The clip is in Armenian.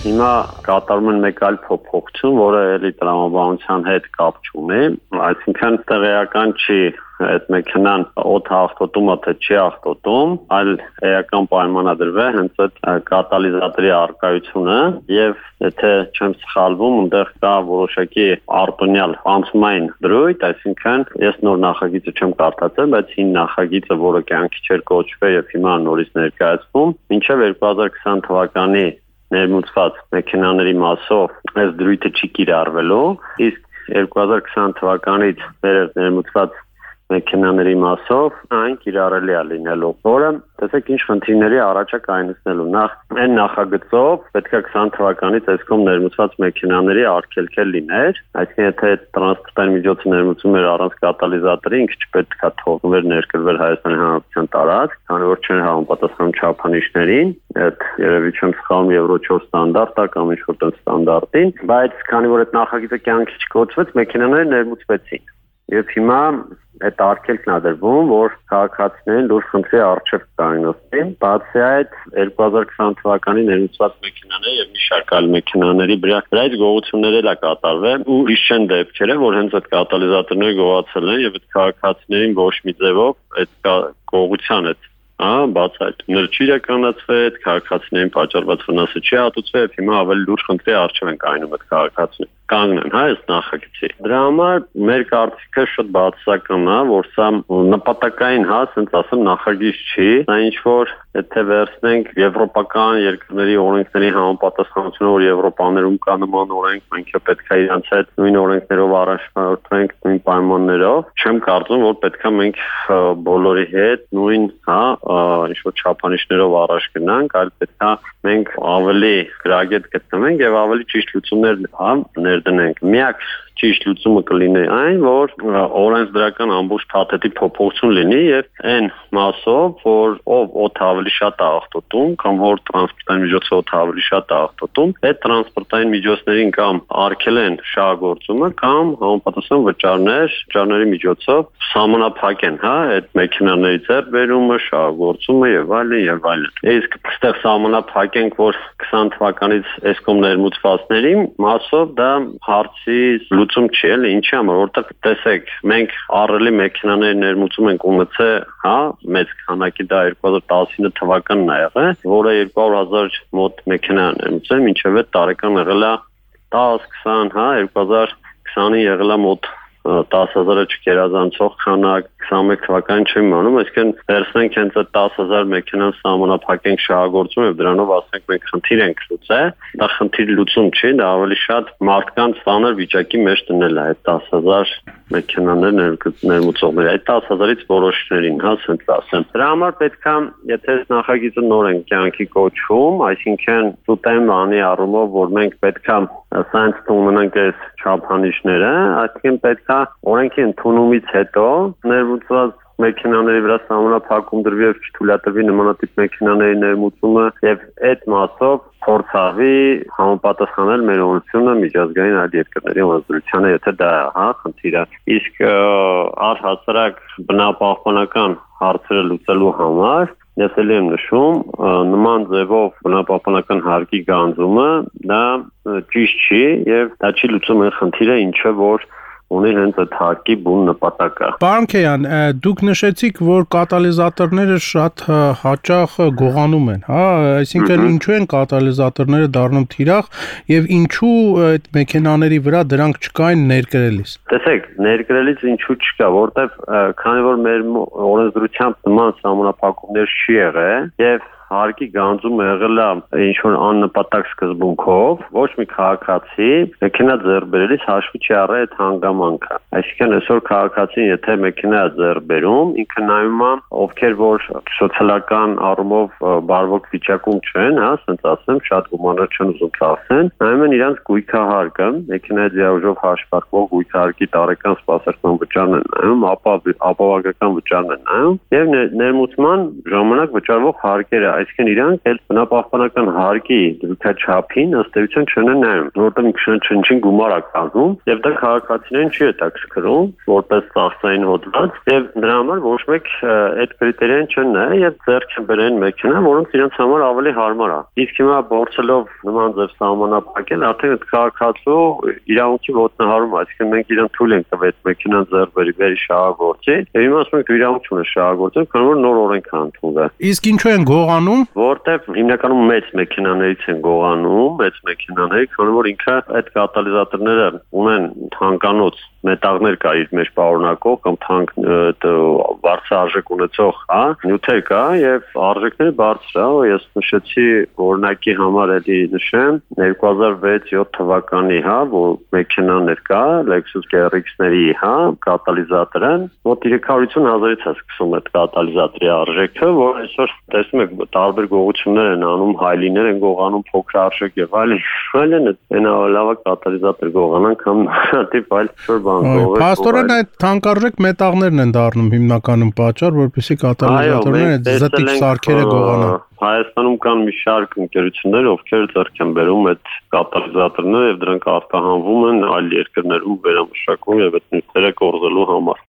Հիմա կատարում են մեկ այլ փոփոխություն, որը էլի տրամաբանության հետ կապ չունի, այսինքն տեղեկական չի այդ մեքենան օդ աղտոտումը թե չի աղտոտում, այլ էական պայմանադրվել հենց այդ կատալիզատորի առկայությունը եւ եթե չեմ սխալվում, այնտեղ կա որոշակի արտոնյալ անցումային դրույթ, այսինքն ես նոր նախագիծը չեմ կարդացել, բայց հին նախագիծը, որը կյանքի չէր կոչվել եւ հիմա նորից ներկայացվում, մինչեւ 2020 թվականի ներմուծված մեքենաների մասով այս դրույթը չի կիրառվելու, իսկ 2020 թվականից ներմուծված մեքենաների մասով այն կիրառելի է լինելու, որը տեսեք ինչ խնդիրների առաջ է կայացնելու։ Նախ այն նախագծով պետք է 20 թվականից այսքան ներմուծված մեքենաների արգելքել լիներ, այսինքն եթե տրանսպորտային միջոցը ներմուծում էր առանց կատալիզատորի, ինքը չպետք է թողնվեր ներկրվել Հայաստանի Հանրապետության տարածք, քանի որ չեն համապատասխանում չափանիշներին, այդ երևի չեմ սխալվում Եվրո 4 ստանդարտը կամ ինչ-որ տեղ ստանդարտին, բայց քանի որ այդ նախագիծը կյանքի չկոչվեց, մեքենաները ներմուծվեցին։ Եվ հիմա այդ արգելքն է դրվում, որ քաղաքացիներին լուրջ խնդրի առջև կանգնեցին։ Բացի այդ 2020 թվականի ներմուծված մեքենաների եւ մի շարք այլ մեքենաների վրա այդ գողություններ էլ է կատարվել ու իշեն դեպքեր է, որ հենց այդ կատալիզատորները գողացել են եւ այդ քաղաքացիներին ոչ մի ձևով այդ գողության այդ բացայտ նրճ իրականացվեց, քաղաքացիներին պատճառված վնասը չի հատուցվել եւ հիմա ավելի լուրջ խնդրի առջև են կայանում այդ քաղաքացիները կանգնեն, այս նախագծի։ Դրա համար մեր կարծիքը շատ բացասական է, որ սա նպատակային, ասենց ասեմ, նախագիծ չի, դա ինչ որ եթե վերցնենք եվրոպական երկրների օրենքների համապատասխանությունը, որ Եվրոպաներում կա նման օրենք, մենք պետք է իրանց հետ նույն օրենքներով առաջնորդվենք, նույն պայմաններով, չեմ կարծում, որ պետք է մենք բոլորի հետ նույն, ինչ որ չափանիշներով առաջ գնանք, այլ պետք է մենք ավելի գրագետ գտնվենք եւ ավելի ճիշտ լուծումներ ներդնենք։ Միակ ճիշտ լուծումը կլինի այն, որ օրենսդրական ամբողջ փաթեթի փոփոխություն լինի եւ այն մասով, որ ով օդ ավելի շատ է աղտոտում կամ որ տրանսպորտային միջոցը օդ ավելի շատ է աղտոտում, այդ տրանսպորտային միջոցներին կամ արգելեն շահագործումը կամ համապատասխան վճարների միջոցով սահմանափակեն, այդ մեքենաների ձեռքբերումը, շահագործումը եւ այլն։ Իսկ այստեղ սահմանափակենք, որ 20 թվականից այսքան ներմուծվածների մասով դա հարցի լուծում չի, էլի ինչի համար, որտեղ տեսեք, մենք առելի մեքենաների ներմուծում ենք ունեցել, մեծ քանակի դա 2019 թվականն է եղել, որը 200,000 մոտ մեքենա ներմուծել, մինչև այդ տարեկան եղել է 10-20, 2020-ին եղել է մոտ 10,000-ը չգերազանցող քանակ, 21 թվականին չեմ իմանում, այսինքն վերցնենք հենց այդ 10,000 մեքենան սահմանափակենք շահագործում եւ դրանով ասենք մենք խնդիր ենք լուծել, դա խնդիր լուծում չի, դա ավելի շատ մարդկանց ծանր վիճակի մեջ դնել է այդ 10,000 մեքենաներ ներմուծողների, այդ 10,000-ից որոշներին, ասենք ասեմ։ Դրա համար պետք է, եթե նախագիծը նոր են կյանքի կոչվում, այսինքն զուտեն բանի առումով, որ մենք պետք է սcience ունենանք այս չափանիշները, այսինքն պետք է օրենքի ընդունումից հետո ներմուծված մեքենաների վրա սահմանափակում դրվի եւ չթույլատրվի նմանատիպ մեքենաների ներմուծումը եւ այդ մասով փորձավի համապատասխանել մեր օրենսդրությունը միջազգային այլ երկրների օրենսդրությանը, եթե դա է, խնդիրը։ Իսկ առհասարակ բնապահպանական հարցերը լուծելու համար ես էլ եմ նշում, նման ձևով բնապահպանական հարկի գանձումը դա ճիշտ չի եւ դա չի լուծում այն խնդիրը, ինչը որ ունի հենց այդ հարկի բուն նպատակը։ Պարոն Քեյան, դուք նշեցիք, որ կատալիզատորները շատ հաճախ գողանում են, այսինքն ինչու են կատալիզատորները դառնում թիրախ եւ ինչու այդ մեքենաների վրա դրանք չկային ներկրելիս։ Տեսեք, ներկրելիս ինչու չկա, որտեվ քանի որ մեր օրենսդրությամբ նման սահմանափակումներ չի եղել եւ հարկի գանձումը եղել է ինչ որ աննպատակ սկզբունքով, ոչ մի քաղաքացի մեքենա ձեռք բերելիս հաշվի չի առել այդ հանգամանքը։ Այսինքն այսօր քաղաքացին եթե մեքենա է ձեռք բերում, ինքը նայում է ովքեր որ սոցիալական առումով բարվոք վիճակում չեն, ասենց ասեմ, շատ գումարներ չեն ուզում ծախսեն, նայում են իրանց գույքահարկը, մեքենայի դիաժով հաշվարկվող գույքահարկի տարեկան սպասարկման վճարն են նայում, ապահովական վճարն են նայում եւ ներմուծման ժամանակ վճարվող հարկերը այսինքն իրանք էլ բնապահպանական հարկի դրութաչափին ըստ էության չեն նայում, որտեղ չնչին գումար է կազմում, եւ դա քաղաքացիներին չի հետաքրքրում որպես ծախսային հոդված, եւ դրա համար ոչ մեկ այդ կրիտերիան չեն նայ եւ ձեռք են բերեն մեքենա, որոնց իրենց համար ավելի հարմար է։ Իսկ հիմա փորձելով նման ձև սահմանափակել, արդեն այդ քաղաքացու իրավունքի ոտնահարում, այսինքն մենք իրեն թույլ ենք տվել մեքենան ձեռք բերի շահագործի, եւ հիմա ասում ենք դու իրավունք չունես շահագործել, քանի որ նոր օրենք է ընդունվել։ Իսկ ինչու են գողանում? Որտեւ հիմնականում մեծ մեքենաներից են գողանում, մեծ մեքենաների, քանի որ ինքը այդ կատալիզատորները ունեն թանկանոց մետաղներ կա իր մեջ պարունակող կամ թանկ բարձր արժեք ունեցող, հա, նյութեր կա եւ արժեքները բարձր է, ես նշեցի օրինակի համար էլի նշեմ 2006-7 թվականի, հա, որ մեքենաներ կա, Lexus GRX-ների, հա, կատալիզատորը, մոտ 350,000-ից է սկսում այդ կատալիզատորի արժեքը, որ այսօր տեսնում եք տարբեր գողություններ են անում, հայլիներ են գողանում փոքր արժեք եւ այլն, լավա կատալիզատոր գողանան կամ նատիվ այլ Փաստորեն այդ թանկարժեք մետաղներն են դառնում հիմնականում պատճառ, որպեսզի կատալիզատորները զտիկ սարքերը գողանան։ Հայաստանում կան մի շարք ընկերություններ, ովքեր ձեռք են բերում այդ կատալիզատորները եւ դրանք արտահանվում են այլ երկրներում վերամշակում եւ այդ նյութերը կորզելու համար։